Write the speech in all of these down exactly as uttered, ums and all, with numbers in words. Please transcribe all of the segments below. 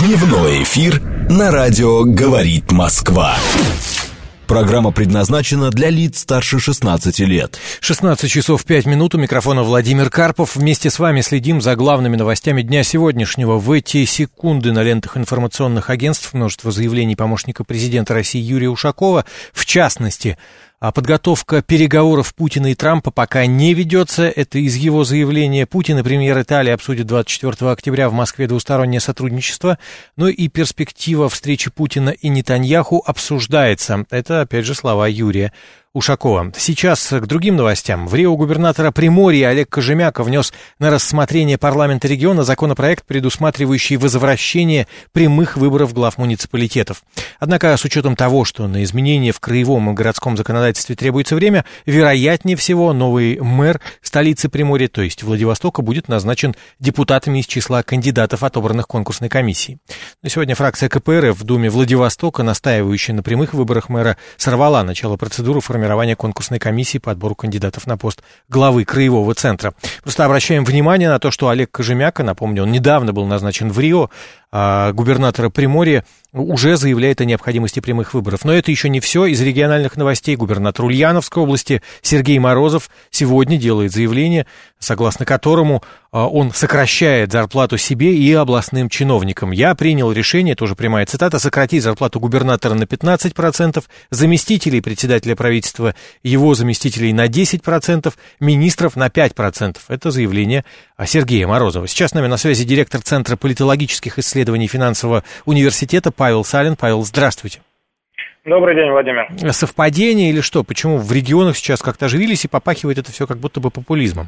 Дневной эфир на радио «Говорит Москва». Программа предназначена для лиц старше шестнадцати лет. шестнадцать часов пять минут, у микрофона Владимир Карпов. Вместе с вами следим за главными новостями дня сегодняшнего. В эти секунды на лентах информационных агентств множество заявлений помощника президента России Юрия Ушакова. В частности, подготовка переговоров Путина и Трампа пока не ведется. Это из его заявления. Путин и премьер Италии обсудят двадцать четвёртого октября в Москве двустороннее сотрудничество. Но и перспектива встречи Путина и Нетаньяху обсуждается. Это, опять же, слова Юрия Ушакова. Сейчас к другим новостям. В Рио губернатора Приморья Олег Кожемяка внес на рассмотрение парламента региона законопроект, предусматривающий возвращение прямых выборов глав муниципалитетов. Однако, с учетом того, что на изменения в краевом и городском законодательстве требуется время, вероятнее всего новый мэр столицы Приморья, то есть Владивостока, будет назначен депутатами из числа кандидатов, отобранных конкурсной комиссией. Но сегодня фракция ка пэ эр эф в Думе Владивостока, настаивающая на прямых выборах мэра, сорвала начало процедуры формирования конкурсной комиссии по отбору кандидатов на пост главы краевого центра. Просто обращаем внимание на то, что Олег Кожемяка, напомню, он недавно был назначен в Рио, а губернатора Приморья уже заявляет о необходимости прямых выборов. Но это еще не все. Из региональных новостей губернатор Ульяновской области Сергей Морозов сегодня делает заявление, согласно которому он сокращает зарплату себе и областным чиновникам. «Я принял решение», тоже прямая цитата, «сократить зарплату губернатора на пятнадцать процентов, заместителей председателя правительства, его заместителей на десять процентов, министров на пять процентов». Это заявление Сергея Морозова. Сейчас с нами на связи директор Центра политологических исследований финансового университета Павел Салин. Павел, здравствуйте. Добрый день, Владимир. Совпадение или что? Почему в регионах сейчас как-то оживились и попахивает это все как будто бы популизмом?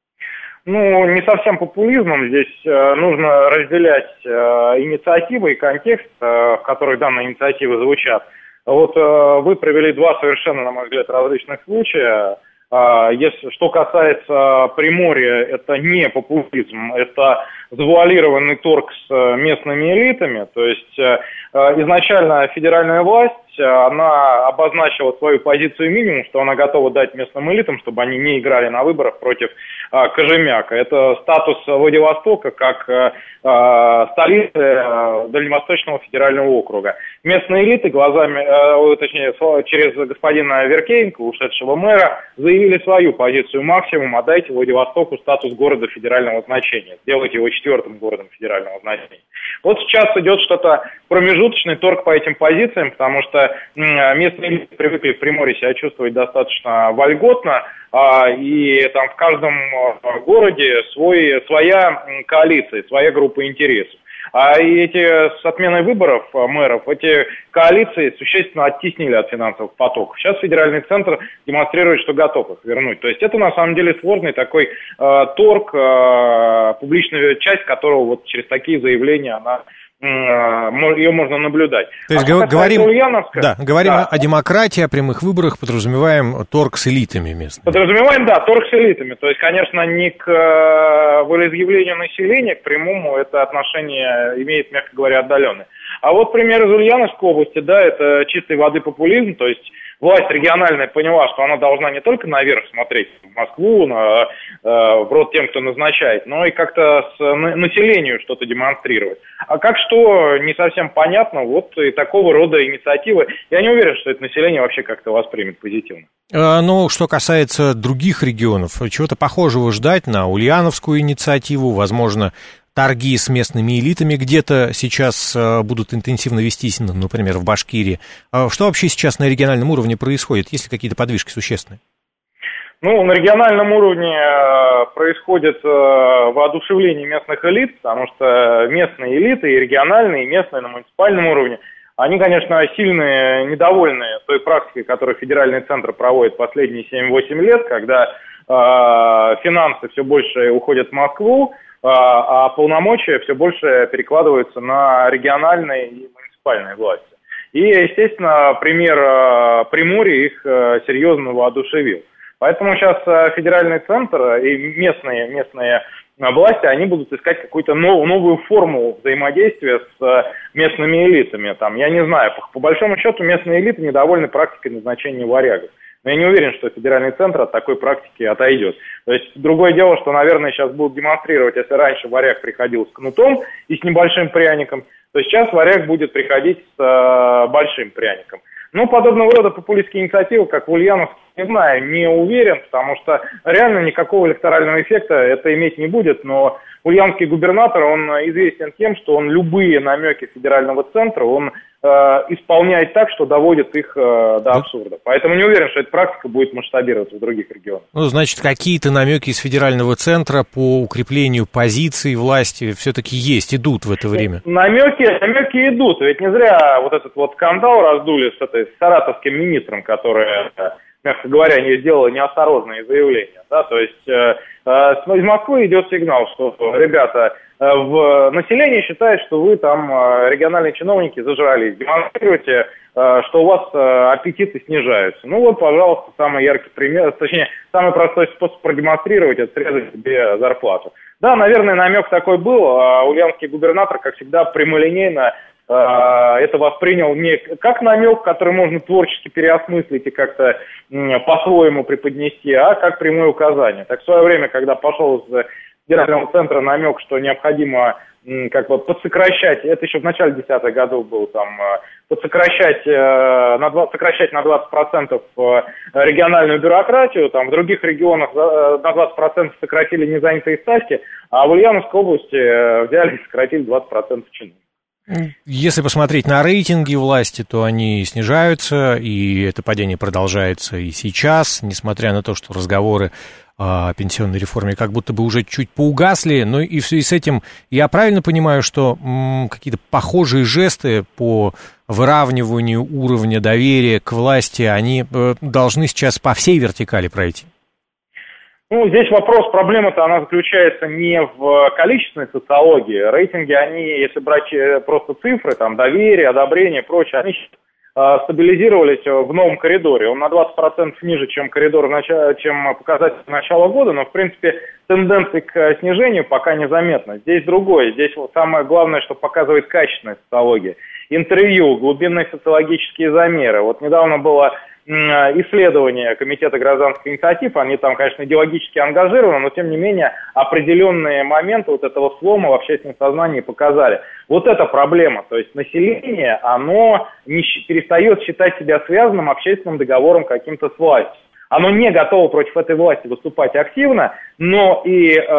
Ну, не совсем популизмом. Здесь э, нужно разделять э, инициативы и контекст, э, в который данные инициативы звучат. Вот э, вы привели два совершенно, на мой взгляд, различных случая. Э, если, что касается Приморья, это не популизм, это завуалированный торг с местными элитами. То есть э, изначально федеральная власть, она обозначила свою позицию минимум, что она готова дать местным элитам, чтобы они не играли на выборах против а, Кожемяка. Это статус Владивостока как а, столицы а, Дальневосточного федерального округа. Местные элиты глазами, а, точнее, через господина Веркеенко, ушедшего мэра, заявили свою позицию максимум: отдайте Владивостоку статус города федерального значения, сделайте его четвертым городом федерального значения. Вот сейчас идет что-то промежуточный торг по этим позициям, потому что местные элиты привыкли в Приморье себя чувствовать достаточно вольготно, и там в каждом городе свой, своя коалиция, своя группа интересов. А эти с отменой выборов мэров, эти коалиции существенно оттеснили от финансовых потоков. Сейчас федеральный центр демонстрирует, что готов их вернуть. То есть это на самом деле сложный такой э, торг, э, публичная часть которого вот через такие заявления она ее можно наблюдать. То есть а говорим, да, говорим да. о демократии, о прямых выборах, подразумеваем торг с элитами местными. Подразумеваем, да, торг с элитами. То есть, конечно, не к волеизъявлению населения, к прямому это отношение имеет, мягко говоря, отдаленное. А вот пример из Ульяновской области, да, это чистой воды популизм, то есть власть региональная поняла, что она должна не только наверх смотреть, в Москву, на, э, в рот тем, кто назначает, но и как-то с на, населению что-то демонстрировать. А как что, не совсем понятно, вот и такого рода инициативы. Я не уверен, что это население вообще как-то воспримет позитивно. А, ну, что касается других регионов, чего-то похожего ждать на ульяновскую инициативу, возможно, торги с местными элитами где-то сейчас э, будут интенсивно вестись, например, в Башкирии. А что вообще сейчас на региональном уровне происходит? Есть ли какие-то подвижки существенные? Ну, на региональном уровне э, происходит э, воодушевление местных элит, потому что местные элиты, и региональные, и местные на муниципальном уровне, они, конечно, сильно недовольны той практикой, которую федеральный центр проводит последние семь-восемь лет, когда э, финансы все больше уходят в Москву, а полномочия все больше перекладываются на региональные и муниципальные власти. И, естественно, пример Приморья их серьезно воодушевил. Поэтому сейчас федеральный центр и местные, местные власти, они будут искать какую-то нов, новую форму взаимодействия с местными элитами. Там, я не знаю, по, по большому счету местные элиты недовольны практикой назначения варягов. Но я не уверен, что федеральный центр от такой практики отойдет. То есть другое дело, что, наверное, сейчас будут демонстрировать, если раньше варяг приходил с кнутом и с небольшим пряником, то сейчас варяг будет приходить с э, большим пряником. Ну, подобного рода популистские инициативы, как в Ульяновске, не знаю, не уверен, потому что реально никакого электорального эффекта это иметь не будет, но ульяновский губернатор, он известен тем, что он любые намеки федерального центра, он э, исполняет так, что доводит их э, до абсурда. Поэтому не уверен, что эта практика будет масштабироваться в других регионах. Ну, значит, какие-то намеки из федерального центра по укреплению позиций власти все-таки есть, идут в это время? Намеки, намеки идут, ведь не зря вот этот вот скандал раздули с этой с саратовским министром, который, мягко говоря, не сделала неосторожные заявления, да, то есть э, э, из Москвы идет сигнал, что, ребята, э, в население считает, что вы там, э, региональные чиновники, зажрались, демонстрируете, э, что у вас э, аппетиты снижаются. Ну вот, пожалуйста, самый яркий пример, точнее, самый простой способ продемонстрировать, это срезать себе зарплату. Да, наверное, намек такой был, а ульяновский губернатор, как всегда, прямолинейно это воспринял не как намек, который можно творчески переосмыслить и как-то по-своему преподнести, а как прямое указание. Так в свое время, когда пошел из федерального центра намек, что необходимо как бы подсокращать, это еще в начале десятых годов был, там, подсокращать на двадцать, сокращать на двадцать процентов региональную бюрократию, там в других регионах на двадцать процентов сократили незанятые ставки, а в Ульяновской области взяли и сократили двадцать процентов чинов. Если посмотреть на рейтинги власти, то они снижаются, и это падение продолжается и сейчас, несмотря на то, что разговоры о пенсионной реформе как будто бы уже чуть поугасли, но и в связи с этим я правильно понимаю, что м, какие-то похожие жесты по выравниванию уровня доверия к власти, они э, должны сейчас по всей вертикали пройти? Ну, здесь вопрос, проблема-то она заключается не в количественной социологии. Рейтинги, они, если брать просто цифры, там, доверие, одобрение и прочее, они э, стабилизировались в новом коридоре. Он на двадцать процентов ниже, чем коридор, чем показатель начала года, но, в принципе, тенденции к снижению пока незаметны. Здесь другое. Здесь вот самое главное, что показывает качественная социология. Интервью, глубинные социологические замеры. Вот недавно было исследования Комитета гражданских инициатив, они там, конечно, идеологически ангажированы, но, тем не менее, определенные моменты вот этого слома в общественном сознании показали. Вот эта проблема, то есть население, оно не перестает считать себя связанным общественным договором каким-то с властью. Оно не готово против этой власти выступать активно, но и э,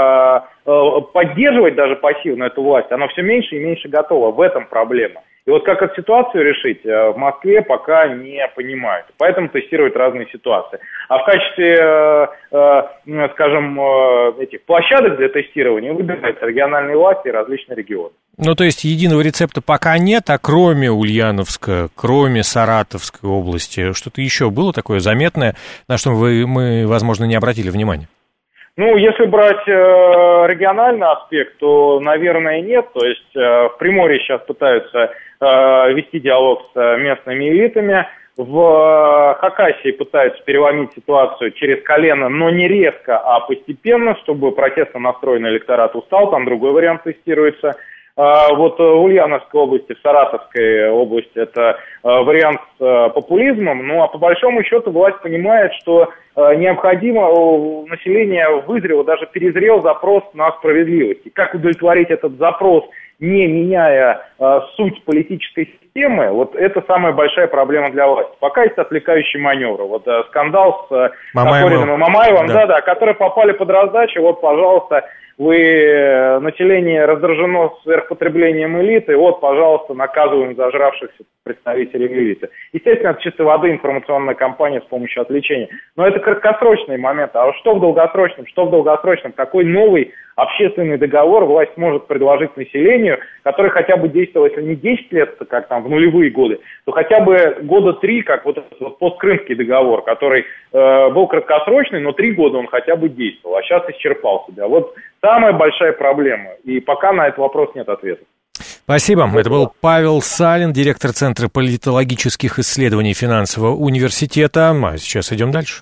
э, поддерживать даже пассивно эту власть, оно все меньше и меньше готово. В этом проблема. И вот как эту ситуацию решить, в Москве пока не понимают. Поэтому тестируют разные ситуации. А в качестве, э, скажем, этих площадок для тестирования выбираются региональные власти и различные регионы. Ну, то есть единого рецепта пока нет, а кроме Ульяновска, кроме Саратовской области, что-то еще было такое заметное, на что вы, мы, возможно, не обратили внимания? Ну, если брать э, региональный аспект, то, наверное, нет. То есть э, в Приморье сейчас пытаются э, вести диалог с э, местными элитами. В э, Хакасии пытаются переломить ситуацию через колено, но не резко, а постепенно, чтобы протестно настроенный электорат устал. Там другой вариант тестируется. Э, вот в Ульяновской области, в Саратовской области это э, вариант с э, популизмом. Ну, а по большому счету власть понимает, что необходимо, у населения вызрел, даже перезрел запрос на справедливость. И как удовлетворить этот запрос, не меняя э, суть политической системы, вот это самая большая проблема для власти. Пока есть отвлекающий маневр. Вот э, скандал с э, Кокориным и Мамаевым, да. Да, которые попали под раздачу, вот, пожалуйста, вы, э, население раздражено сверхпотреблением элиты, вот, пожалуйста, наказываем зажравшихся представителей элиты. Естественно, это чистой воды информационная кампания с помощью отвлечения. Но это краткосрочный момент. А что в долгосрочном? Что в долгосрочном? Какой новый общественный договор власть может предложить населению, который хотя бы действовал, если не десять лет, как там в нулевые годы, то хотя бы года три, как вот этот вот посткрымский договор, который э, был краткосрочный, но три года он хотя бы действовал, а сейчас исчерпал себя. Вот самая большая проблема. И пока на этот вопрос нет ответа. Спасибо. Это был Павел Салин, директор Центра политологических исследований Финансового университета. А сейчас идем дальше.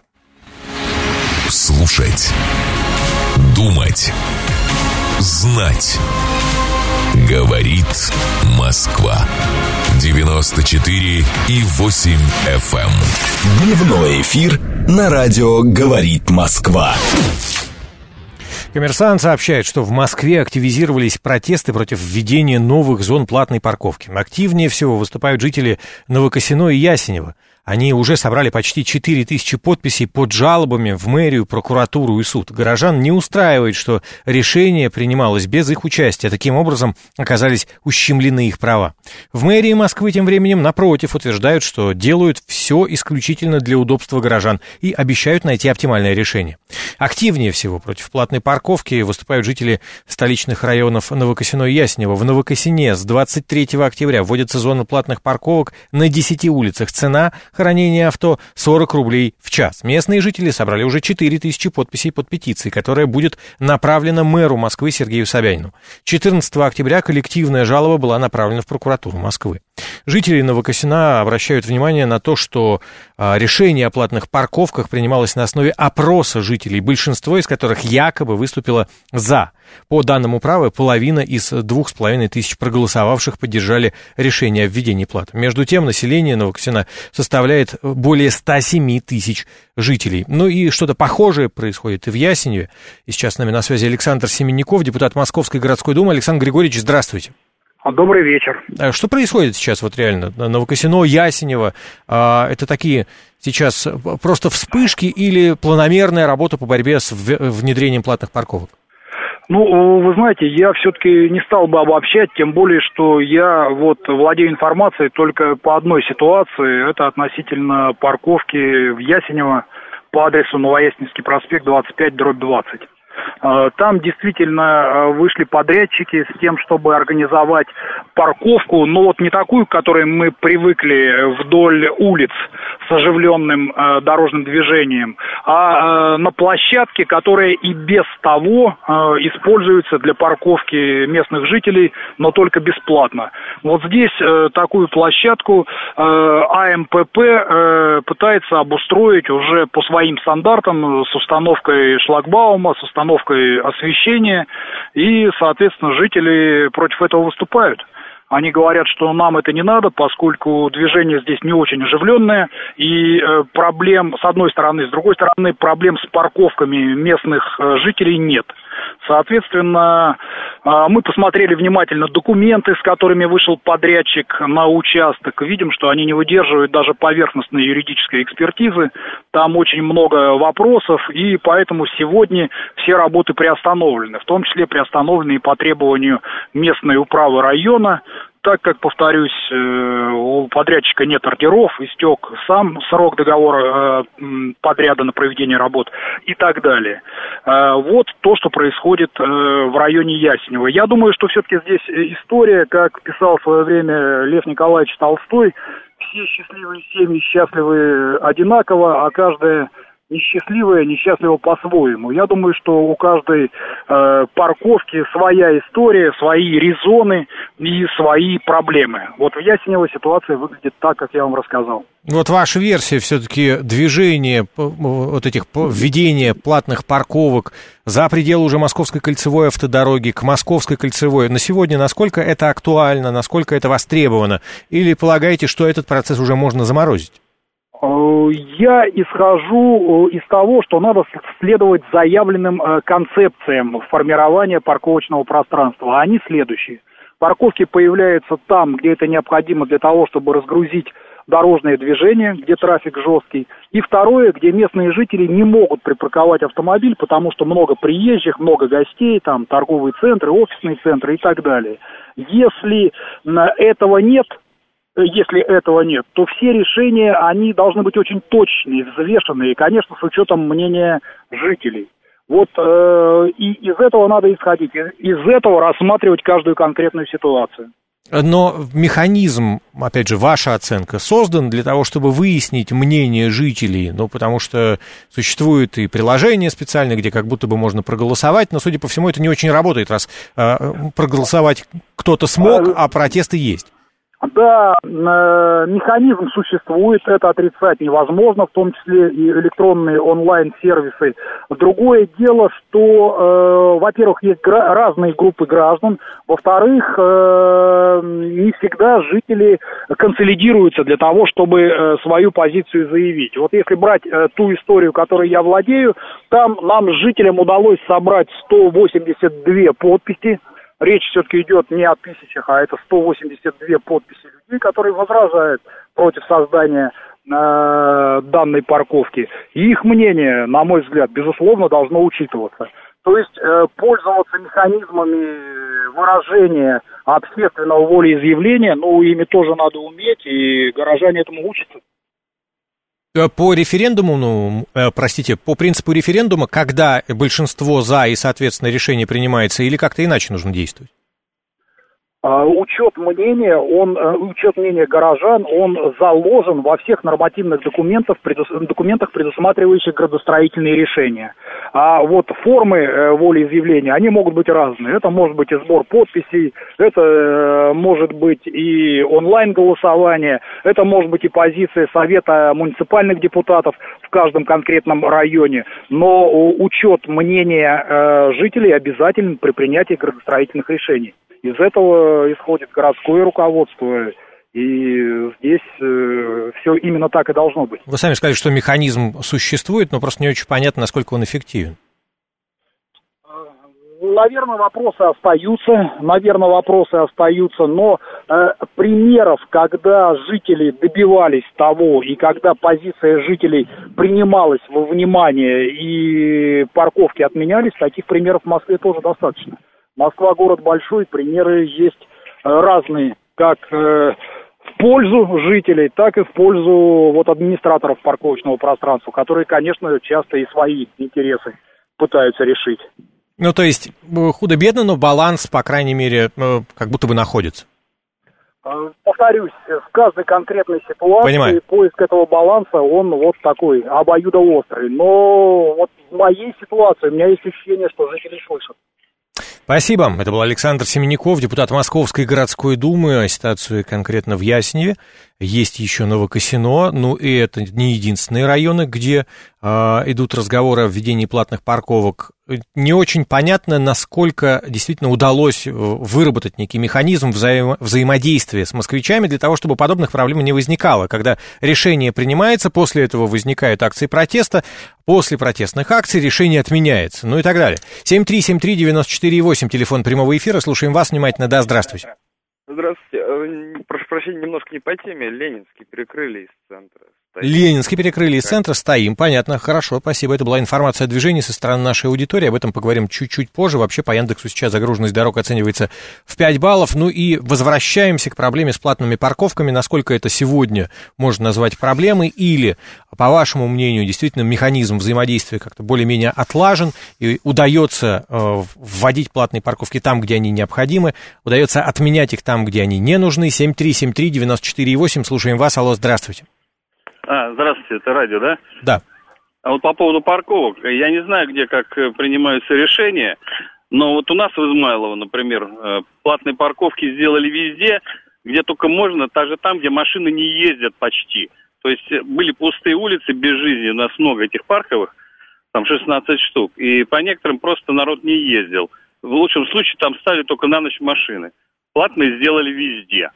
Слушать. Думать. Знать. Говорит Москва. девяносто четыре и восемь эф эм. Дневной эфир на радио «Говорит Москва». «Коммерсант» сообщает, что в Москве активизировались протесты против введения новых зон платной парковки. Активнее всего выступают жители Новокосино и Ясенева. Они уже собрали почти четыре тысячи подписей под жалобами в мэрию, прокуратуру и суд. Горожан не устраивает, что решение принималось без их участия. Таким образом, оказались ущемлены их права. В мэрии Москвы тем временем, напротив, утверждают, что делают все исключительно для удобства горожан и обещают найти оптимальное решение. Активнее всего против платной парковки выступают жители столичных районов Новокосино и Ясенева. В Новокосине с двадцать третьего октября вводится зона платных парковок на десяти улицах. Цена хранение авто сорок рублей в час. Местные жители собрали уже четыре тысячи подписей под петицией, которая будет направлена мэру Москвы Сергею Собянину. четырнадцатого октября коллективная жалоба была направлена в прокуратуру Москвы. Жители Новокосина обращают внимание на то, что а, решение о платных парковках принималось на основе опроса жителей, большинство из которых якобы выступило «за». По данным управы, половина из двух с половиной тысяч проголосовавших поддержали решение о введении платы. Между тем, население Новокосина составляет более ста семи тысяч жителей. Ну и что-то похожее происходит и в Ясеневе. И сейчас с нами на связи Александр Семенников, депутат Московской городской думы. Александр Григорьевич, здравствуйте. Добрый вечер. Что происходит сейчас вот реально? Новокосино, Ясенево, это такие сейчас просто вспышки или планомерная работа по борьбе с внедрением платных парковок? Ну, вы знаете, я все-таки не стал бы обобщать, тем более, что я вот владею информацией только по одной ситуации. Это относительно парковки в Ясенево по адресу Новоясеневский проспект двадцать пять дробь двадцать. Там действительно вышли подрядчики с тем, чтобы организовать парковку, но вот не такую, к которой мы привыкли вдоль улиц с оживленным э, дорожным движением, а э, на площадке, которая и без того э, используется для парковки местных жителей, но только бесплатно. Вот здесь э, такую площадку э, АМПП э, пытается обустроить уже по своим стандартам с установкой шлагбаума, с установкой освещения, и, соответственно, жители против этого выступают. Они говорят, что нам это не надо, поскольку движение здесь не очень оживленное, и э, проблем с одной стороны, с другой стороны, проблем с парковками местных э, жителей нет. Соответственно, э, мы посмотрели внимательно документы, с которыми вышел подрядчик на участок. Видим, что они не выдерживают даже поверхностной юридической экспертизы. Там очень много вопросов, и поэтому сегодня все работы приостановлены, в том числе приостановлены и по требованию местной управы района, так как, повторюсь, у подрядчика нет ордеров, истек сам срок договора подряда на проведение работ и так далее. Вот то, что происходит в районе Ясенева. Я думаю, что все-таки здесь история, как писал в свое время Лев Николаевич Толстой, все счастливые семьи счастливы одинаково, а каждая несчастливая, несчастлива по-своему. Я думаю, что у каждой э, парковки своя история, свои резоны и свои проблемы. Вот в Ясенево ситуация выглядит так, как я вам рассказал. Вот ваша версия все-таки движения, вот этих введения платных парковок за пределы уже Московской кольцевой автодороги к Московской кольцевой. На сегодня насколько это актуально, насколько это востребовано? Или полагаете, что этот процесс уже можно заморозить? Я исхожу из того, что надо следовать заявленным концепциям формирования парковочного пространства. Они следующие. Парковки появляются там, где это необходимо для того, чтобы разгрузить дорожное движение, где трафик жесткий. И второе, где местные жители не могут припарковать автомобиль, потому что много приезжих, много гостей, там торговые центры, офисные центры и так далее. Если этого нет, Если этого нет, то все решения, они должны быть очень точные, взвешенные, и, конечно, с учетом мнения жителей. Вот э, и из этого надо исходить, из этого рассматривать каждую конкретную ситуацию. Но механизм, опять же, ваша оценка, создан для того, чтобы выяснить мнение жителей, ну, потому что существует и приложение специальное, где как будто бы можно проголосовать, но, судя по всему, это не очень работает, раз э, проголосовать кто-то смог, а протесты есть. Да, э, механизм существует, это отрицать невозможно, в том числе и электронные онлайн-сервисы. Другое дело, что, э, во-первых, есть гра- разные группы граждан, во-вторых, э, не всегда жители консолидируются для того, чтобы э, свою позицию заявить. Вот если брать э, ту историю, которой я владею, там нам, жителям, удалось собрать сто восемьдесят две подписи. Речь все-таки идет не о тысячах, а это сто восемьдесят две подписи людей, которые возражают против создания э, данной парковки. И их мнение, на мой взгляд, безусловно, должно учитываться. То есть э, пользоваться механизмами выражения общественного волеизъявления, ну, ими тоже надо уметь, и горожане этому учатся. По референдуму, ну, э, простите, по принципу референдума, когда большинство за и, соответственно, решение принимается, или как-то иначе нужно действовать? Учет мнения, он, учет мнения горожан, он заложен во всех нормативных документах, предус, документах, предусматривающих градостроительные решения. А вот формы волеизъявления, они могут быть разные. Это может быть и сбор подписей, это может быть и онлайн-голосование, это может быть и позиция Совета муниципальных депутатов в каждом конкретном районе. Но учет мнения жителей обязателен при принятии градостроительных решений. Из этого исходит городское руководство, и здесь э, все именно так и должно быть. Вы сами сказали, что механизм существует, но просто не очень понятно, насколько он эффективен. Наверное, вопросы остаются, наверное, вопросы остаются, но э, примеров, когда жители добивались того, и когда позиция жителей принималась во внимание, и парковки отменялись, таких примеров в Москве тоже достаточно. Москва город большой, примеры есть разные, как э, в пользу жителей, так и в пользу вот администраторов парковочного пространства, которые, конечно, часто и свои интересы пытаются решить. Ну, то есть худо-бедно, но баланс, по крайней мере, как будто бы находится. Повторюсь, в каждой конкретной ситуации Понимаю. Поиск этого баланса, он вот такой, обоюдоострый. Но вот в моей ситуации у меня есть ощущение, что жители слышат. Спасибо. Это был Александр Семеняков, депутат Московской городской думы. Ситуацию конкретно в Ясневе. Есть еще Новокосино. Ну, и это не единственные районы, где э, идут разговоры о введении платных парковок. Не очень понятно, насколько действительно удалось выработать некий механизм взаимо- взаимодействия с москвичами для того, чтобы подобных проблем не возникало. Когда решение принимается, после этого возникают акции протеста, после протестных акций решение отменяется, ну и так далее. семь три семь три девять четыре восемь, телефон прямого эфира. Слушаем вас внимательно. Да, здравствуйте. Здравствуйте. Прошу прощения, немножко не по теме. Ленинский перекрыли из центра. Стоим. Ленинский перекрыли из центра, стоим, понятно, хорошо, спасибо. Это была информация о движении со стороны нашей аудитории, об этом поговорим чуть-чуть позже. Вообще по Яндексу сейчас загруженность дорог оценивается в пять баллов. Ну и возвращаемся к проблеме с платными парковками. Насколько это сегодня можно назвать проблемой, или, по вашему мнению, действительно механизм взаимодействия как-то более-менее отлажен, и удается э, вводить платные парковки там, где они необходимы, удается отменять их там, где они не нужны. семь три семь три девять четыре восемь, слушаем вас, алло, здравствуйте. А, здравствуйте, это радио, да? Да. А вот по поводу парковок, я не знаю, где как принимаются решения, но вот у нас в Измайлово, например, платные парковки сделали везде, где только можно, даже там, где машины не ездят почти. То есть были пустые улицы без жизни, у нас много этих парковых, там шестнадцать штук, и по некоторым просто народ не ездил. В лучшем случае там ставили только на ночь машины. Платные сделали везде.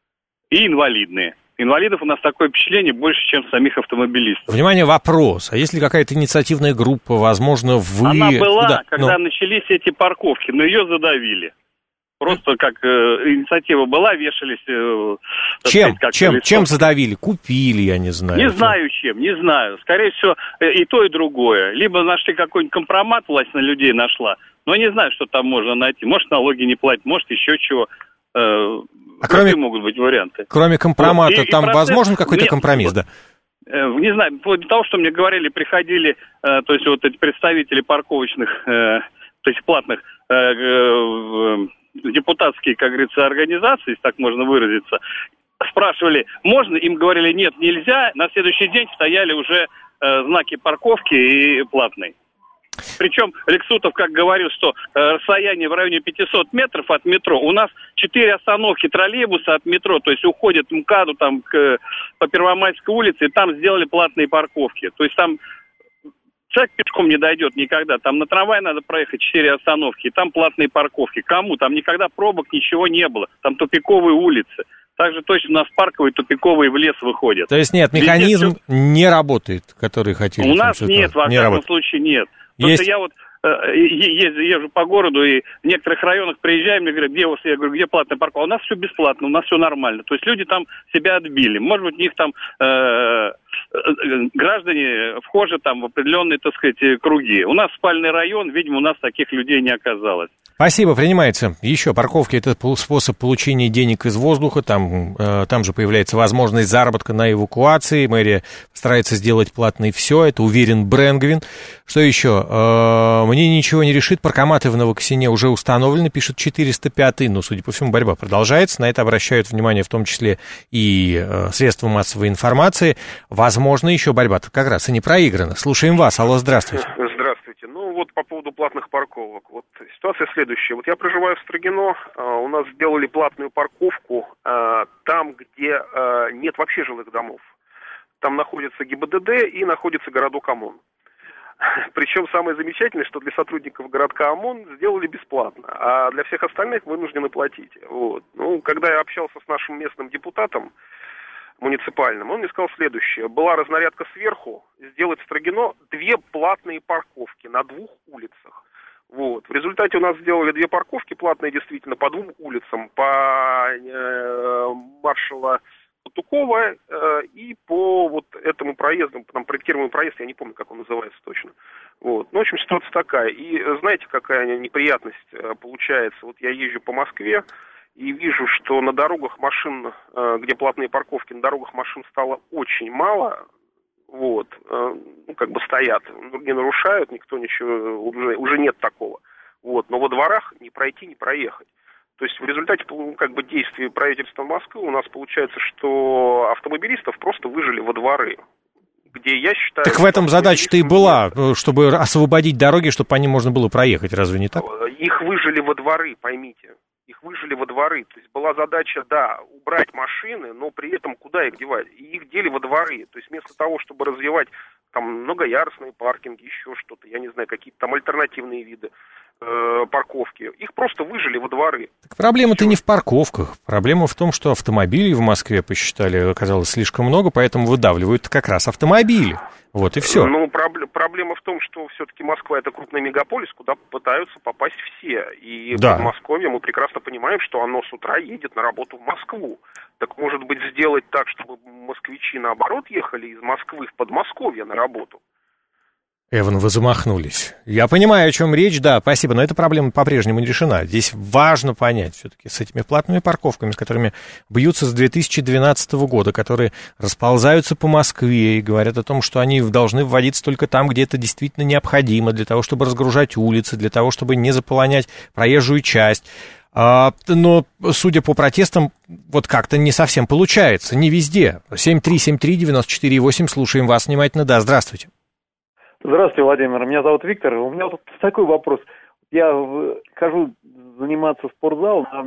И инвалидные. Инвалидов у нас такое впечатление больше, чем самих автомобилистов. Внимание, вопрос. А есть ли какая-то инициативная группа, возможно, вы... Она была, Куда? когда ну... начались эти парковки, но ее задавили. Просто как э, инициатива была, вешались... Э, чем? сказать, как чем? лицо. Чем задавили? Купили, я не знаю. Не знаю чем, не знаю. Скорее всего, и то, и другое. Либо нашли какой-нибудь компромат, власть на людей нашла, но я не знаю, что там можно найти. Может, налоги не платить, может, еще чего. А кроме, могут быть варианты. Кроме компромата, и, там и процесс, возможен какой-то мне, компромисс, да? Не знаю, вплоть до того, что мне говорили, приходили, то есть вот эти представители парковочных, то есть платных, депутатские, как говорится, организации, если так можно выразиться, спрашивали, можно, им говорили, нет, нельзя, на следующий день стояли уже знаки парковки и платной. Причем Лексутов, как говорил, что э, расстояние в районе пятьсот метров от метро. У нас четыре остановки троллейбуса от метро, то есть уходят МКАДу там к, по Первомайской улице, и там сделали платные парковки. То есть там человек пешком не дойдет никогда. Там на трамвай надо проехать четыре остановки, и там платные парковки. Кому? Там никогда пробок, ничего не было. Там тупиковые улицы. Также точно у нас парковые тупиковые в лес выходят. То есть нет, механизм все... не работает, который хотели. У нас нет, во всяком случае нет. Потому Есть... что я вот э, езжу, езжу по городу, и в некоторых районах приезжаем, мне говорят, где у вас, я говорю, где платная парковка? А у нас все бесплатно, у нас все нормально. То есть люди там себя отбили. Может быть, у них там э, граждане вхожи там в определенные, так сказать, круги. У нас спальный район, видимо, у нас таких людей не оказалось. Спасибо, принимается. Еще парковки – это способ получения денег из воздуха. Там, э, там же появляется возможность заработка на эвакуации. Мэрия старается сделать платной все. Это уверен Брэнгвин. Что еще? Э, мне ничего не решит. Паркоматы в Новокосине уже установлены, пишет четыреста пятый. Но, судя по всему, борьба продолжается. На это обращают внимание в том числе и э, средства массовой информации. Возможно, еще борьба-то как раз и не проиграна. Слушаем вас. Алло, здравствуйте. Здравствуйте. Ну вот по поводу платных парковок. Вот ситуация следующая. Вот я проживаю в Строгино. У нас сделали платную парковку там, где нет вообще жилых домов. Там находится ГИБДД и находится городок ОМОН. Причем самое замечательное, что для сотрудников городка ОМОН сделали бесплатно, а для всех остальных вынуждены платить. Вот. Ну, когда я общался с нашим местным депутатом муниципальным, он мне сказал следующее. Была разнарядка сверху, сделать в Строгино две платные парковки на двух улицах. Вот. В результате у нас сделали две парковки платные действительно по двум улицам. По э, маршала Путукова э, и по вот этому проезду, там проектируемый проезд, я не помню, как он называется точно. Вот. Ну, в общем, ситуация такая. И знаете, какая неприятность э, получается? Вот я езжу по Москве, и вижу, что на дорогах машин, где платные парковки, на дорогах машин стало очень мало, вот, ну, как бы стоят, не нарушают, никто ничего, уже, уже нет такого, вот, но во дворах не пройти, не проехать. То есть в результате, как бы, действий правительства Москвы у нас получается, что автомобилистов просто выжили во дворы, где, я считаю... Так в этом задача-то и была, чтобы освободить дороги, чтобы по ним можно было проехать, разве не так? Их выжили во дворы, поймите. Их выжили во дворы. То есть была задача, да, убрать машины, но при этом куда их девать? И их дели во дворы. То есть вместо того, чтобы развивать там многоярусные паркинги, еще что-то, я не знаю, какие-то там альтернативные виды э, парковки, их просто выжили во дворы. Так проблема-то не в парковках. Проблема в том, что автомобилей в Москве, посчитали, оказалось слишком много, поэтому выдавливают как раз автомобили. Вот и все. Ну, проб- проблема в том, что все-таки Москва — это крупный мегаполис, куда пытаются попасть все. И да. в Подмосковье мы прекрасно понимаем, что оно с утра едет на работу в Москву. Так, может быть, сделать так, чтобы москвичи, наоборот, ехали из Москвы в Подмосковье на работу? Эван, вы замахнулись. Я понимаю, о чем речь, да, спасибо, но эта проблема по-прежнему не решена. Здесь важно понять все-таки с этими платными парковками, с которыми бьются с две тысячи двенадцатого года, которые расползаются по Москве и говорят о том, что они должны вводиться только там, где это действительно необходимо, для того, чтобы разгружать улицы, для того, чтобы не заполонять проезжую часть. А, но, судя по протестам, вот как-то не совсем получается, не везде. семь три семь три девять четыре восемь, слушаем вас внимательно, да, здравствуйте. Здравствуйте, Владимир. Меня зовут Виктор. У меня вот такой вопрос. Я хожу заниматься в спортзал на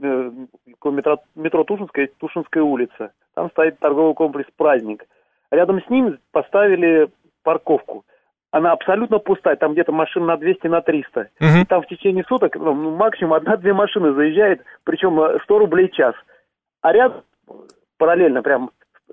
метро, метро Тушинская, Тушинская улица. Там стоит торговый комплекс «Праздник». Рядом с ним поставили парковку. Она абсолютно пустая. Там где-то машин на двести, на триста. Uh-huh. Там в течение суток ну, максимум одна-две машины заезжает, причем сто рублей в час. А рядом, параллельно, прям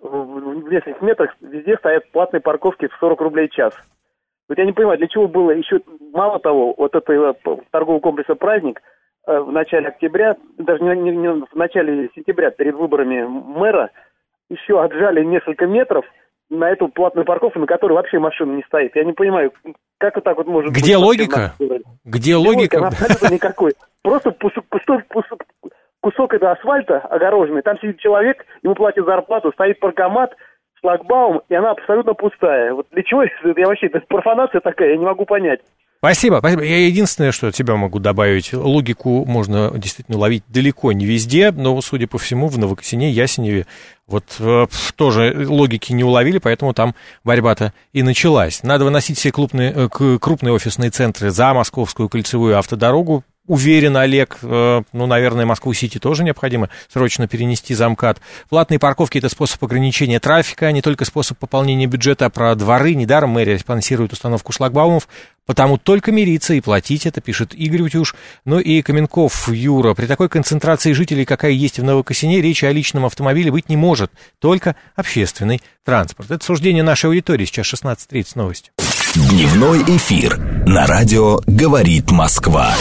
в нескольких метрах, везде стоят платные парковки в сорок рублей в час. Вот я не понимаю, для чего было еще, мало того, вот это торговый комплекс «Праздник» в начале октября, даже не, не, не в начале сентября, перед выборами мэра, еще отжали несколько метров на эту платную парковку, на которой вообще машина не стоит. Я не понимаю, как вот так вот может Где быть. Логика? Где логика? Абсолютно никакой. Просто пустой кусок, кусок этого асфальта огороженный, там сидит человек, ему платят зарплату, стоит паркомат, шлагбаум, и она абсолютно пустая. Вот для чего? Я вообще, это профанация такая, я не могу понять. Спасибо, спасибо. Я единственное, что от себя могу добавить, логику можно действительно ловить далеко не везде, но, судя по всему, в Новокосине, Ясеневе вот э, тоже логики не уловили, поэтому там борьба-то и началась. Надо выносить все крупные, э, крупные офисные центры за Московскую кольцевую автодорогу. Уверен, Олег, э, ну, наверное, Москву-Сити тоже необходимо срочно перенести за МКАД. Платные парковки – это способ ограничения трафика, а не только способ пополнения бюджета, а про дворы. Недаром мэрия спонсирует установку шлагбаумов, потому только мириться и платить, это пишет Игорь Утюж. Ну и Каменков Юра. При такой концентрации жителей, какая есть в Новокосине, речи о личном автомобиле быть не может, только общественный транспорт. Это суждение нашей аудитории. Сейчас шестнадцать тридцать новости. Дневной эфир на радио «Говорит Москва».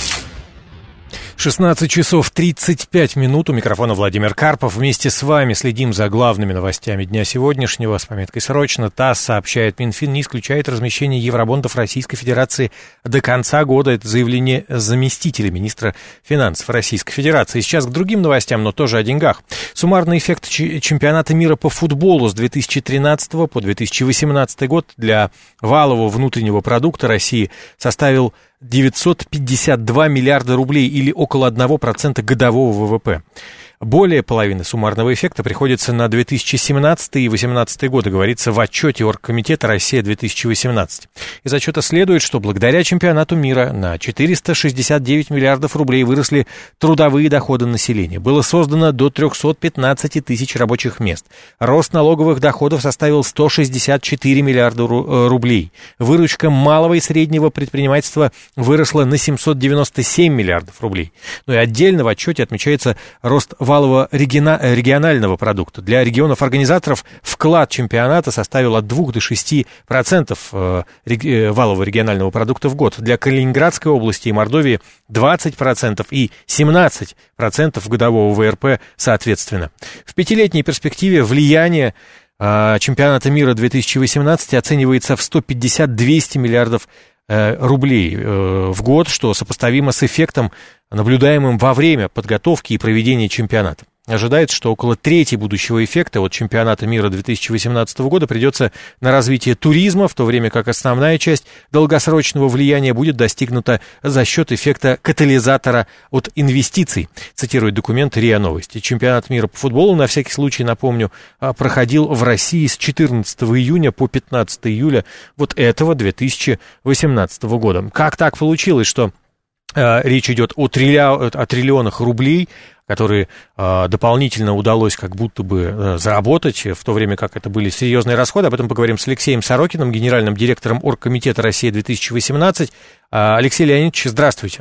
шестнадцать часов тридцать пять минут. У микрофона Владимир Карпов. Вместе с вами следим за главными новостями дня сегодняшнего. С пометкой «Срочно». ТАСС сообщает, Минфин не исключает размещение евробондов Российской Федерации до конца года. Это заявление заместителя министра финансов Российской Федерации. Сейчас к другим новостям, но тоже о деньгах. Суммарный эффект чемпионата мира по футболу с две тысячи тринадцатого по две тысячи восемнадцатый год для валового внутреннего продукта России составил девятьсот пятьдесят два миллиарда рублей или около одного процента годового ВВП. Более половины суммарного эффекта приходится на две тысячи семнадцатый и две тысячи восемнадцатый годы, говорится в отчете Оргкомитета «Россия-две тысячи восемнадцать». Из отчета следует, что благодаря чемпионату мира на четыреста шестьдесят девять миллиардов рублей выросли трудовые доходы населения. Было создано до триста пятнадцать тысяч рабочих мест. Рост налоговых доходов составил сто шестьдесят четыре миллиарда рублей. Выручка малого и среднего предпринимательства выросла на семьсот девяносто семь миллиардов рублей. Ну и отдельно в отчете отмечается рост валового регионального продукта. Для регионов-организаторов вклад чемпионата составил от двух до шести процентов валового регионального продукта в год. Для Калининградской области и Мордовии двадцать процентов и семнадцать процентов годового ВРП соответственно. В пятилетней перспективе влияние чемпионата мира две тысячи восемнадцать оценивается в сто пятьдесят - двести миллиардов рублей в год, что сопоставимо с эффектом, наблюдаемым во время подготовки и проведения чемпионата. Ожидается, что около трети будущего эффекта от чемпионата мира две тысячи восемнадцатого года придется на развитие туризма, в то время как основная часть долгосрочного влияния будет достигнута за счет эффекта катализатора от инвестиций, цитирует документ РИА Новости. Чемпионат мира по футболу, на всякий случай напомню, проходил в России с четырнадцатого июня по пятнадцатого июля вот этого две тысячи восемнадцатого года. Как так получилось, что э, речь идет о, трилля... о триллионах рублей, которые э, дополнительно удалось как будто бы э, заработать, в то время как это были серьезные расходы. Об этом поговорим с Алексеем Сорокиным, генеральным директором Оргкомитета «Россия-две тысячи восемнадцать». Э, Алексей Леонидович, здравствуйте.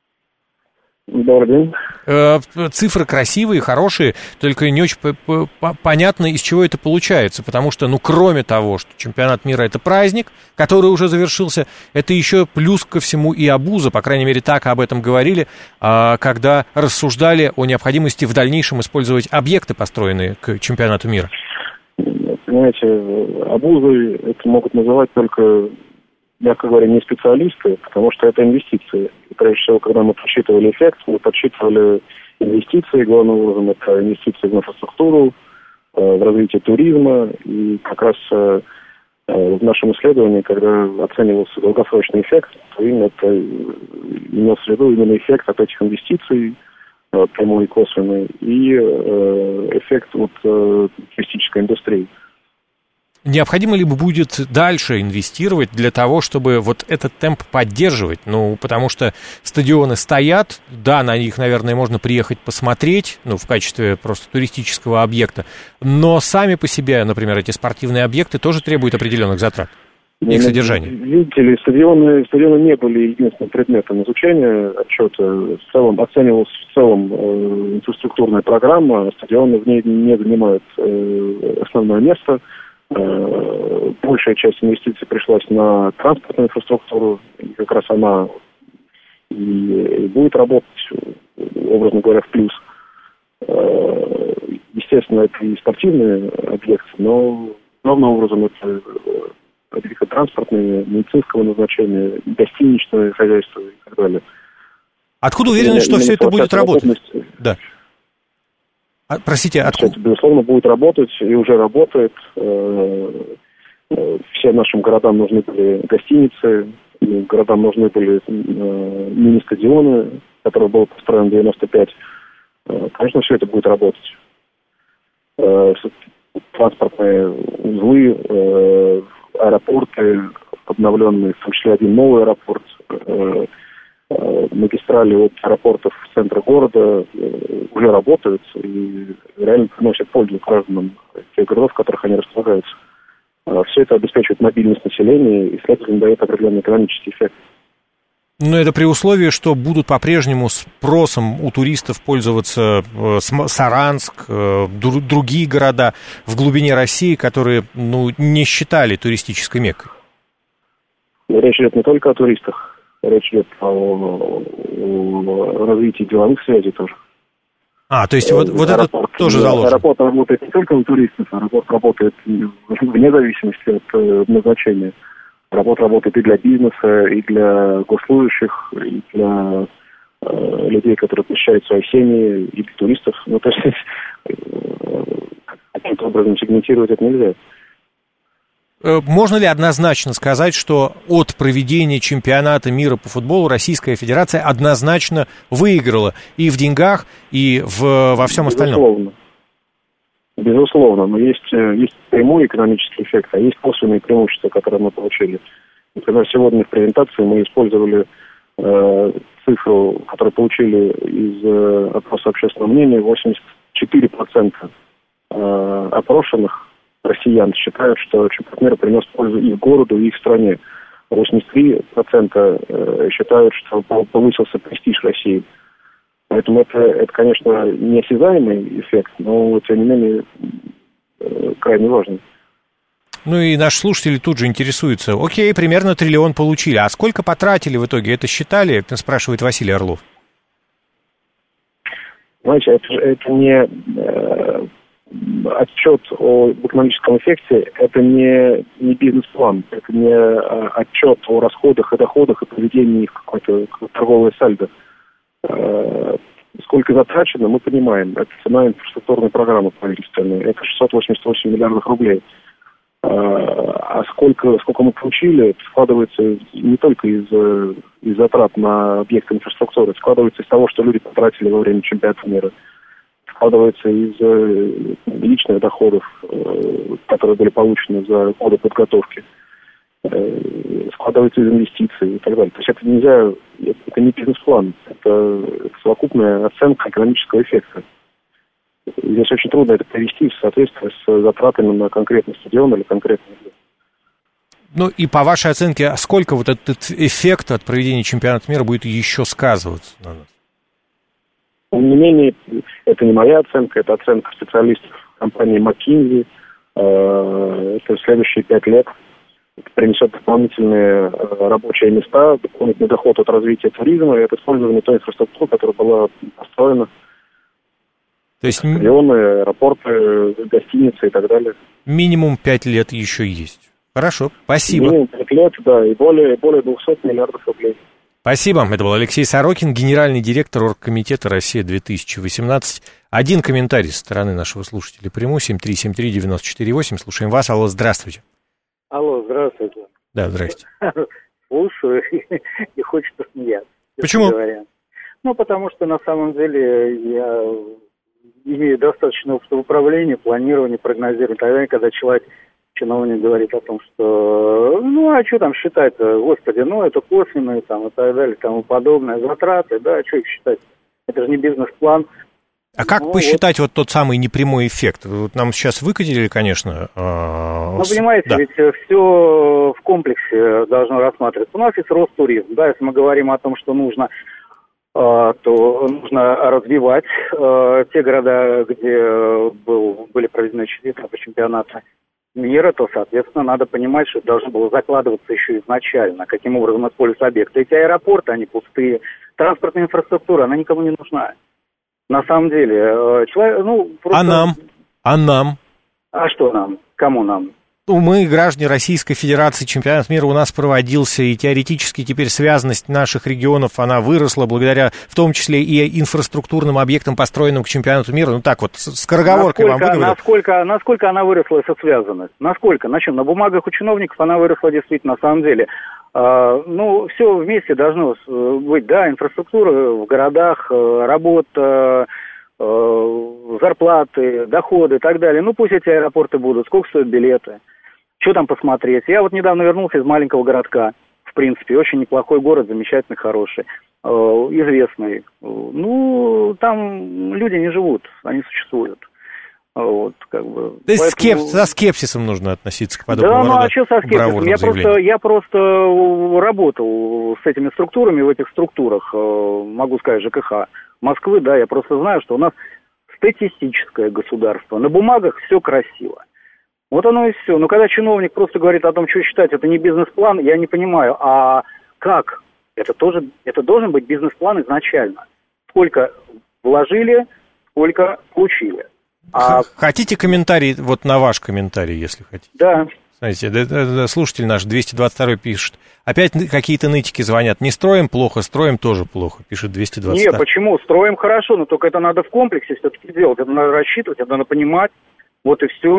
Добрый день. Э, цифры красивые, хорошие, только не очень понятно, из чего это получается, потому что, ну, кроме того, что чемпионат мира – это праздник, который уже завершился, это еще плюс ко всему и обуза, по крайней мере, так об этом говорили, э, когда рассуждали о необходимости в дальнейшем использовать объекты, построенные к чемпионату мира. Понимаете, обузой это могут называть только, мягко говоря, не специалисты, потому что это инвестиции. И прежде всего, когда мы подсчитывали эффект, мы подсчитывали инвестиции, главным образом это инвестиции в инфраструктуру, в развитие туризма. И как раз в нашем исследовании, когда оценивался долгосрочный эффект, то именно это имел в виду именно эффект от этих инвестиций, прямой и косвенный, и эффект от туристической индустрии. Необходимо ли будет дальше инвестировать для того, чтобы вот этот темп поддерживать? Ну, потому что стадионы стоят, да, на них, наверное, можно приехать посмотреть, ну, в качестве просто туристического объекта, но сами по себе, например, эти спортивные объекты тоже требуют определенных затрат, их содержания. Видите ли, стадионы, стадионы не были единственным предметом изучения отчета. В целом оценивалась в целом э, инфраструктурная программа, стадионы в ней не занимают э, основное место. Большая часть инвестиций пришлась на транспортную инфраструктуру, и как раз она и будет работать, образно говоря, в плюс. Естественно, это и спортивный объект, но главным образом это объекты транспортные, медицинского назначения, гостиничное хозяйство и так далее. Откуда уверенность, что все это будет работать? Да. А, простите, откуда? Это, безусловно, будет работать и уже работает. Всем нашим городам нужны были гостиницы, и городам нужны были э, мини-стадионы, которые был построен в девяносто пять. Э, конечно, все это будет работать. Э, транспортные узлы, э, аэропорты обновленные, в том числе один новый аэропорт, э, э, магистрали от аэропортов в центре города э, уже работают и реально приносят пользу гражданам тех городов, в которых они располагаются. Э, все это обеспечивает мобильность населения и, следовательно, дает определенный экономический эффект. Но это при условии, что будут по-прежнему спросом у туристов пользоваться э, Саранск, э, дру, другие города в глубине России, которые, ну, не считали туристической меккой. Речь идет не только о туристах, речь идет о, о развитии деловых связей тоже. А, то есть вот, вот это тоже заложено. Аэропорт работает не только у туристов, аэропорт работает вне зависимости от назначения. Аэропорт работает и для бизнеса, и для госслужащих, и для э, людей, которые посещают свои семьи, и для туристов. Ну, то есть каким-то образом сегментировать это нельзя. Можно ли однозначно сказать, что от проведения чемпионата мира по футболу Российская Федерация однозначно выиграла и в деньгах, и в, во всем остальном? Безусловно. Безусловно, но есть, есть прямой экономический эффект, а есть косвенные преимущества, которые мы получили. Например, сегодня в презентации мы использовали э, цифру, которую получили из э, опроса общественного мнения. восемьдесят четыре процента э, опрошенных россиян считают, что чемпионат мира принес пользу их городу, и их стране. восемьдесят три процента э, считают, что повысился престиж России. Поэтому это, это, конечно, неосязаемый эффект, но, тем не менее, крайне важный. Ну и наши слушатели тут же интересуются. Окей, примерно триллион получили. А сколько потратили в итоге? Это считали? Это спрашивает Василий Орлов. Знаете, это, это не э, отчет о экономическом эффекте, это не, не бизнес-план, это не э, отчет о расходах и доходах и поведении их какой-то торговой сальдо. Сколько затрачено, мы понимаем. Это цена инфраструктурной программы правительственной. Это шестьсот восемьдесят восемь миллиардов рублей. А сколько, сколько мы получили, это складывается не только из, из затрат на объекты инфраструктуры, это складывается из того, что люди потратили во время чемпионата мира. Складывается из личных доходов, которые были получены за годы подготовки. Складывается из инвестиций и так далее. То есть это нельзя, это не бизнес-план, это, это совокупная оценка экономического эффекта. Здесь очень трудно это привести в соответствии с затратами на конкретный стадион или конкретный. Ну и по вашей оценке, а сколько вот этот эффект от проведения чемпионата мира будет еще сказываться на нас? Тем не менее, это не моя оценка, это оценка специалистов компании McKinsey. Это в следующие пять лет принесет дополнительные рабочие места, дополнительный доход от развития туризма и от использования той инфраструктуры, которая была построена. То есть стадионы, аэропорты, гостиницы и так далее. Минимум пять лет еще есть. Хорошо, спасибо. Минимум пять лет, да, и более, более двухсот миллиардов рублей. Спасибо. Это был Алексей Сорокин, генеральный директор Оргкомитета «Россия-две тысячи восемнадцать». Один комментарий со стороны нашего слушателя приму. семь три семь три девять четыре восемь. Слушаем вас. Алло, здравствуйте. Алло, здравствуйте. Да, здрасте. Слушаю и хочется смеяться. Почему? Говоря. Ну, потому что на самом деле я имею достаточно опыта в управлении, планировании, прогнозировании. Тогда, когда человек, чиновник говорит о том, что ну, а что там считать-то, господи, ну, это косвенные там и так далее, и тому подобное, затраты, да, что их считать? Это же не бизнес-план. А как ну, посчитать вот. вот тот самый непрямой эффект? Вот нам сейчас выкатили, конечно... Э, ну, понимаете, да. Ведь все в комплексе должно рассматриваться. У нас есть Ростуризм, да, если мы говорим о том, что нужно, э, то нужно развивать э, те города, где был, были проведены этапы чемпионата мира, то, соответственно, надо понимать, что это должно было закладываться еще изначально, каким образом используются объекты. Эти аэропорты, они пустые, транспортная инфраструктура, она никому не нужна. На самом деле, человек, ну, просто... А нам? А нам? А что нам? Кому нам? Ну, мы, граждане Российской Федерации, чемпионат мира у нас проводился, и теоретически теперь связанность наших регионов, она выросла благодаря, в том числе, и инфраструктурным объектам, построенным к чемпионату мира. Ну, так вот, скороговоркой насколько, вам выговорю. Насколько, насколько она выросла, эта связанность? Насколько? На чем? На бумагах у чиновников она выросла действительно, на самом деле. Ну, все вместе должно быть, да, инфраструктура в городах, работа, зарплаты, доходы и так далее. Ну, пусть эти аэропорты будут, сколько стоят билеты, что там посмотреть. Я вот недавно вернулся из маленького городка, в принципе, очень неплохой город, замечательный, хороший, известный. Ну, там люди не живут, они существуют. Вот, как бы. То есть Поэтому... скеп... со скепсисом нужно относиться к подобному да, рода ну а что со скепсисом? Я просто, я просто работал с этими структурами в этих структурах, могу сказать, ЖКХ Москвы, да, я просто знаю, что у нас статистическое государство. На бумагах все красиво. Вот оно и все. Но когда чиновник просто говорит о том, что считать, это не бизнес-план, я не понимаю, а как? Это тоже, это должен быть бизнес-план изначально. Сколько вложили, сколько получили. А... Хотите комментарий, вот на ваш комментарий, если хотите? Да. Знаете, слушатель наш двести двадцать два пишет. Опять какие-то нытики звонят. Не строим плохо, строим тоже плохо, пишет двести двадцать два. Не, почему? Строим хорошо, но только это надо в комплексе все-таки делать. Это надо рассчитывать, это надо понимать. Вот и все.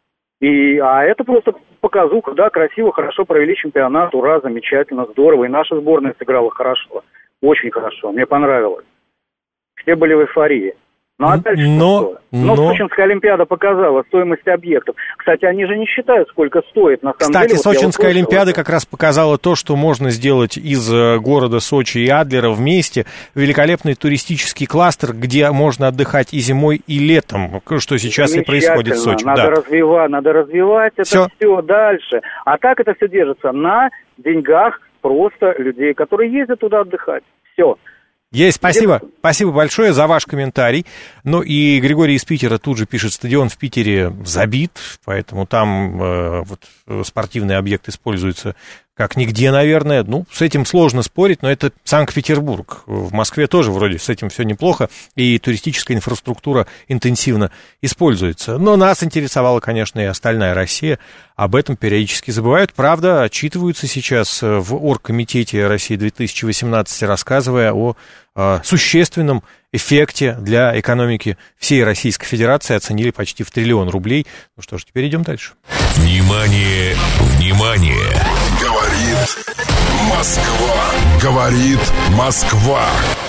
И, а это просто показуха, да, красиво, хорошо провели чемпионат, ура, замечательно, здорово. И наша сборная сыграла хорошо, очень хорошо, мне понравилось. Все были в эйфории. Но опять же, но, но... но Сочинская Олимпиада показала стоимость объектов. Кстати, они же не считают, сколько стоит на самом Кстати, деле. Кстати, Сочинская вот Олимпиада как раз показала то, что можно сделать из города Сочи и Адлера вместе великолепный туристический кластер, где можно отдыхать и зимой, и летом, что сейчас и происходит в Сочи. Надо да. развивать, надо развивать это все. все дальше. А так это все держится на деньгах просто людей, которые ездят туда отдыхать. Все. Есть, спасибо. Спасибо большое за ваш комментарий. Ну и Григорий из Питера тут же пишет, стадион в Питере забит, поэтому там э, вот, спортивный объект используется как нигде, наверное. Ну, с этим сложно спорить, но это Санкт-Петербург. В Москве тоже вроде с этим все неплохо, и туристическая инфраструктура интенсивно используется. Но нас интересовала, конечно, и остальная Россия. Об этом периодически забывают. Правда, отчитываются сейчас в Оргкомитете России две тысячи восемнадцать, рассказывая о э, существенном эффекте для экономики всей Российской Федерации. Оценили почти в триллион рублей. Ну что ж, теперь идем дальше. Внимание, внимание! Говорит Москва. Говорит Москва.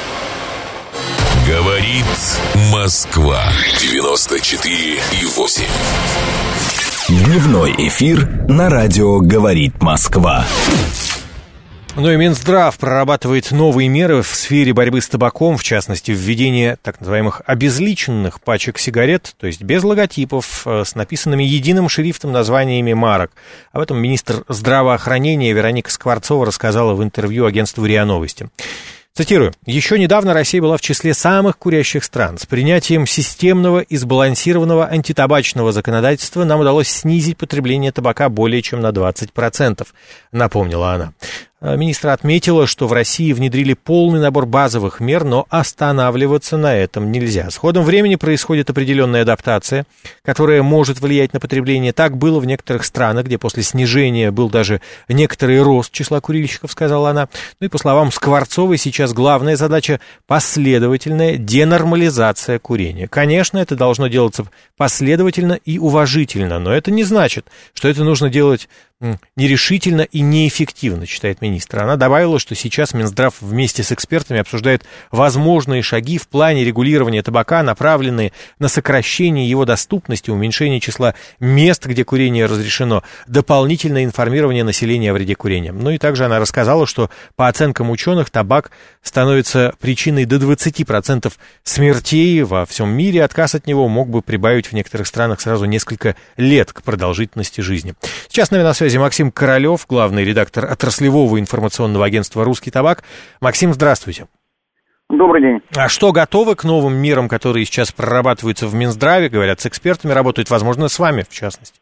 Говорит Москва. девяносто четыре и восемь. Дневной эфир на радио «Говорит Москва». Ну и Минздрав прорабатывает новые меры в сфере борьбы с табаком, в частности, введение так называемых обезличенных пачек сигарет, то есть без логотипов, с написанными единым шрифтом названиями марок. Об этом министр здравоохранения Вероника Скворцова рассказала в интервью агентству РИА Новости. Цитирую. «Еще недавно Россия была в числе самых курящих стран. С принятием системного и сбалансированного антитабачного законодательства нам удалось снизить потребление табака более чем на двадцать процентов», напомнила она. Министр отметила, что в России внедрили полный набор базовых мер, но останавливаться на этом нельзя. С ходом времени происходит определенная адаптация, которая может влиять на потребление. Так было в некоторых странах, где после снижения был даже некоторый рост числа курильщиков, сказала она. Ну и по словам Скворцовой, сейчас главная задача – последовательная денормализация курения. Конечно, это должно делаться последовательно и уважительно, но это не значит, что это нужно делать нерешительно и неэффективно, считает министр. Она добавила, что сейчас Минздрав вместе с экспертами обсуждает возможные шаги в плане регулирования табака, направленные на сокращение его доступности, уменьшение числа мест, где курение разрешено, дополнительное информирование населения о вреде курения. Ну и также она рассказала, что по оценкам ученых табак становится причиной до двадцать процентов смертей во всем мире. Отказ от него мог бы прибавить в некоторых странах сразу несколько лет к продолжительности жизни. Сейчас с нами на связи Максим Королев, главный редактор отраслевого информационного агентства «Русский табак». Максим, здравствуйте. Добрый день. А что, готовы к новым мерам, которые сейчас прорабатываются в Минздраве, говорят, с экспертами работают, возможно, с вами, в частности?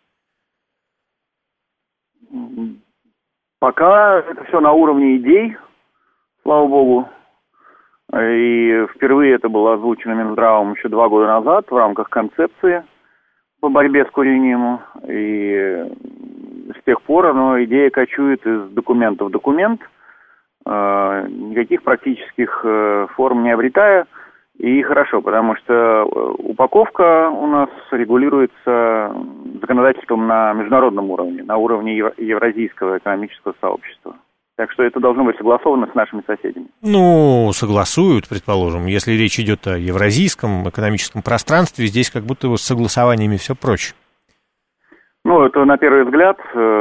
Пока это все на уровне идей, слава богу. И впервые это было озвучено Минздравом еще два года назад в рамках концепции по борьбе с курением. И с тех пор оно, идея кочует из документа в документ, э, никаких практических э, форм не обретая. И хорошо, потому что упаковка у нас регулируется законодательством на международном уровне, на уровне евразийского экономического сообщества. Так что это должно быть согласовано с нашими соседями. Ну, согласуют, предположим. Если речь идет о евразийском экономическом пространстве, здесь как будто бы с согласованиями все проще. Ну, это на первый взгляд.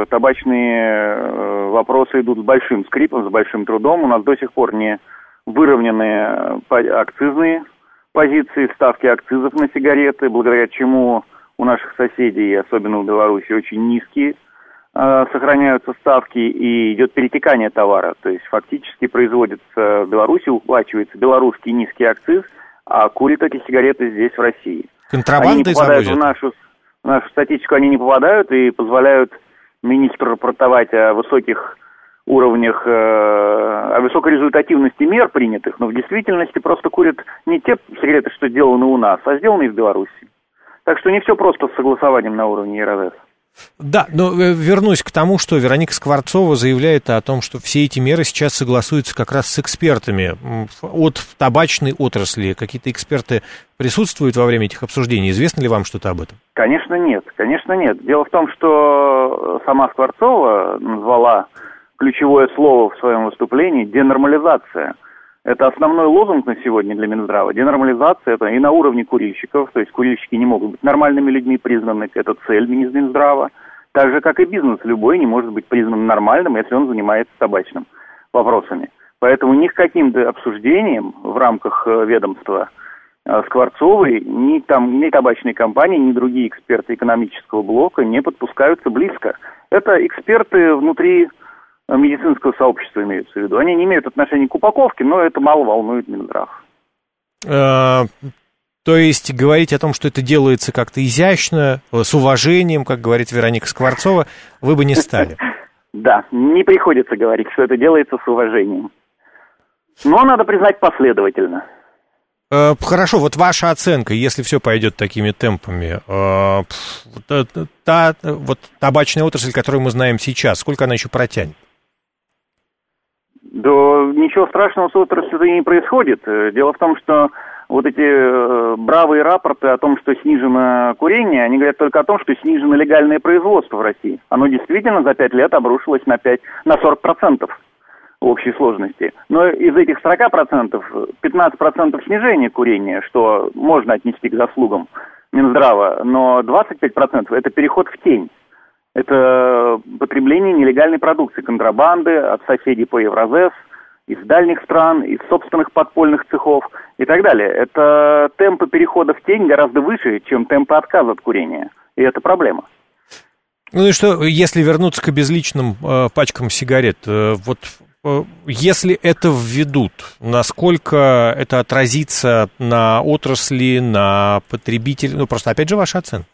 Табачные вопросы идут с большим скрипом, с большим трудом. У нас до сих пор не выровнены акцизные позиции, ставки акцизов на сигареты, благодаря чему у наших соседей, особенно у Беларуси, очень низкие сохраняются ставки и идет перетекание товара. То есть фактически производится в Беларуси, уплачивается белорусский низкий акциз, а курят эти сигареты здесь, в России. Контрабандой завозят? В нашу, в нашу статистику они не попадают и позволяют министру рапортовать о высоких уровнях, о высокой результативности мер принятых, но в действительности просто курят не те сигареты, что сделаны у нас, а сделаны в Беларуси. Так что не все просто с согласованием на уровне ЕРДС. Да, но вернусь к тому, что Вероника Скворцова заявляет о том, что все эти меры сейчас согласуются как раз с экспертами от табачной отрасли. Какие-то эксперты присутствуют во время этих обсуждений? Известно ли вам что-то об этом? Конечно, нет. Конечно, нет. Дело в том, что сама Скворцова назвала ключевое слово в своем выступлении «денормализация». Это основной лозунг на сегодня для Минздрава. Денормализация – это и на уровне курильщиков, то есть курильщики не могут быть нормальными людьми признаны, это цель Минздрава. Так же, как и бизнес любой не может быть признан нормальным, если он занимается табачным вопросами. Поэтому ни к каким обсуждениям в рамках ведомства Скворцовой ни, там, ни табачные компании, ни другие эксперты экономического блока не подпускаются близко. Это эксперты внутри медицинского сообщества имеются в виду. Они не имеют отношения к упаковке, но это мало волнует Минздрав. То есть говорить о том, что это делается как-то изящно, с уважением, как говорит Вероника Скворцова, вы бы не стали? Да, не приходится говорить, что это делается с уважением. Но надо признать последовательно. Хорошо, вот ваша оценка, если все пойдет такими темпами, та вот табачная отрасль, которую мы знаем сейчас, сколько она еще протянет? Да ничего страшного с отраслью не происходит. Дело в том, что вот эти бравые рапорты о том, что снижено курение, они говорят только о том, что снижено легальное производство в России. Оно действительно за пять лет обрушилось на, пять, на сорок процентов в общей сложности. Но из этих сорок процентов пятнадцать процентов снижения курения, что можно отнести к заслугам Минздрава, но двадцать пять процентов это переход в тень. Это потребление нелегальной продукции, контрабанды от соседей по Евразес, из дальних стран, из собственных подпольных цехов и так далее. Это темпы перехода в тень гораздо выше, чем темпы отказа от курения. И это проблема. Ну и что, если вернуться к обезличенным э, пачкам сигарет, э, вот э, если это введут, насколько это отразится на отрасли, на потребителей? Ну, просто, опять же, ваша оценка.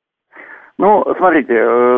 Ну, смотрите,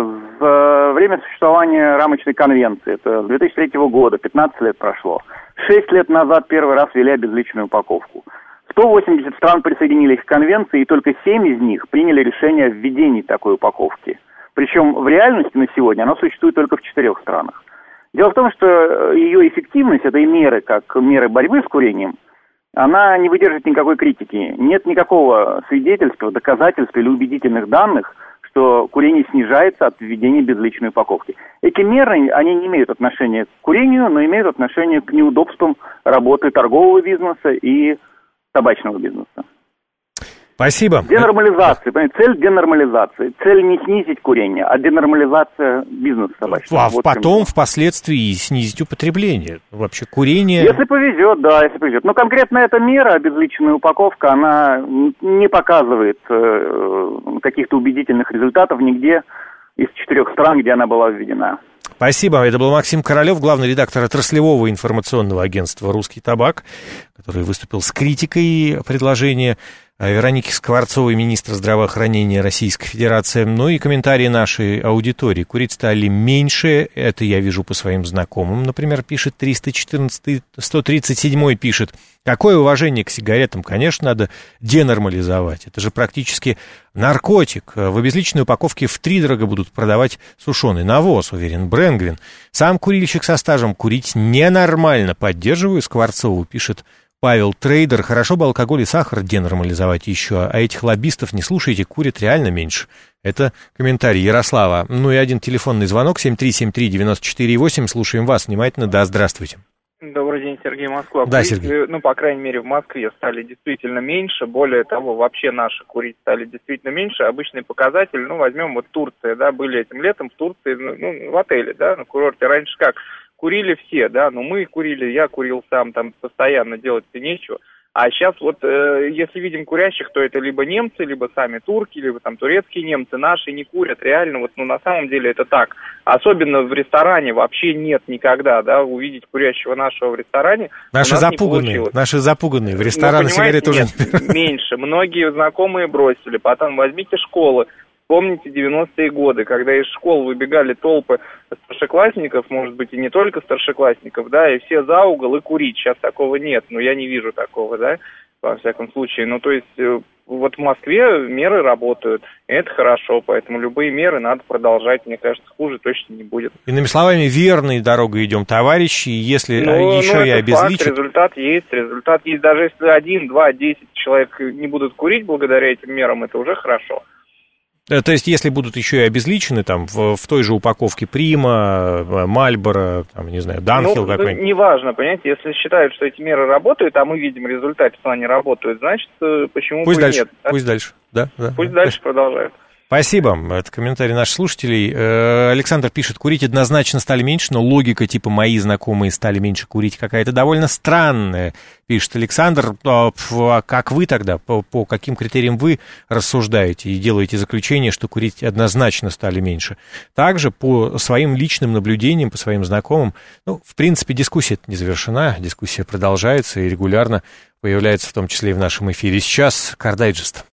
за время существования рамочной конвенции, это с две тысячи третьего года, пятнадцать лет прошло, шесть лет назад первый раз ввели обезличенную упаковку. сто восемьдесят стран присоединились к конвенции, и только семь из них приняли решение о введении такой упаковки. Причем в реальности на сегодня она существует только в четырех странах. Дело в том, что ее эффективность этой меры, как меры борьбы с курением, она не выдержит никакой критики. Нет никакого свидетельства, доказательства или убедительных данных, что курение снижается от введения безличной упаковки. Эти меры, они не имеют отношения к курению, но имеют отношение к неудобствам работы торгового бизнеса и табачного бизнеса. Спасибо. Денормализация. Цель денормализации. Цель не снизить курение, а денормализация бизнеса табачного. А вот потом, именно. Впоследствии, снизить употребление. Вообще курение... Если повезет, да, если повезет. Но конкретно эта мера, обезличенная упаковка, она не показывает э, каких-то убедительных результатов нигде из четырех стран, где она была введена. Спасибо. Это был Максим Королев, главный редактор отраслевого информационного агентства «Русский табак», который выступил с критикой предложения Вероники Скворцовой, министра здравоохранения Российской Федерации. Ну и комментарии нашей аудитории. Курить стали меньше, это я вижу по своим знакомым. Например, пишет триста четырнадцать, сто тридцать семь пишет: какое уважение к сигаретам, конечно, надо денормализовать. Это же практически наркотик. В обезличенной упаковке втридорога будут продавать сушеный навоз, уверен Брэнгвин. Сам курильщик со стажем: курить ненормально. Поддерживаю Скворцову, пишет Павел Трейдер. Хорошо бы алкоголь и сахар денормализовать еще, а этих лоббистов не слушайте, курят реально меньше. Это комментарий Ярослава. Ну и один телефонный звонок, семь три семь три девять четыре восемь. Слушаем вас внимательно. Да, здравствуйте. Добрый день, Сергей, Москва. Да, Курить, Сергей. Ну, по крайней мере, в Москве стали действительно меньше. Более того, вообще наши курить стали действительно меньше. Обычный показатель, ну, возьмем вот Турция, да, были этим летом в Турции, ну, в отеле, да, на курорте. Раньше как? Курили все, да, ну, мы курили, я курил сам, там постоянно делать-то нечего. А сейчас вот, э, если видим курящих, то это либо немцы, либо сами турки, либо там турецкие немцы. Наши не курят, реально, вот, ну, на самом деле это так. Особенно в ресторане вообще нет никогда, да, увидеть курящего нашего в ресторане. Наши запуганные, наши запуганные, в рестораны ну, сигареты уже не меньше. Многие знакомые бросили, потом возьмите школы. Помните девяностые годы, когда из школ выбегали толпы старшеклассников, может быть, и не только старшеклассников, да, и все за угол и курить. Сейчас такого нет, но я не вижу такого, да, во всяком случае. Ну, то есть, вот в Москве меры работают, и это хорошо, поэтому любые меры надо продолжать, мне кажется, хуже точно не будет. Иными словами, верной дорогой идем, товарищи, если ну, еще ну, и обезличить... Факт, результат есть, результат есть. Даже если один, два, десять человек не будут курить благодаря этим мерам, это уже хорошо. То есть, если будут еще и обезличены, там, в, в той же упаковке Прима, Мальборо, там, не знаю, Данхилл ну, какой-нибудь. Неважно, понимаете, если считают, что эти меры работают, а мы видим результат, что они работают, значит, почему пусть бы дальше, нет? Да? Пусть дальше, да? да пусть да. дальше продолжают. Спасибо. Это комментарий наших слушателей. Александр пишет, курить однозначно стали меньше, но логика типа «мои знакомые стали меньше курить» какая-то довольно странная, пишет Александр. А как вы тогда, по, по каким критериям вы рассуждаете и делаете заключение, что курить однозначно стали меньше? Также по своим личным наблюдениям, по своим знакомым, ну, в принципе, дискуссия не завершена, дискуссия продолжается и регулярно появляется в том числе и в нашем эфире. Сейчас Кардайджест.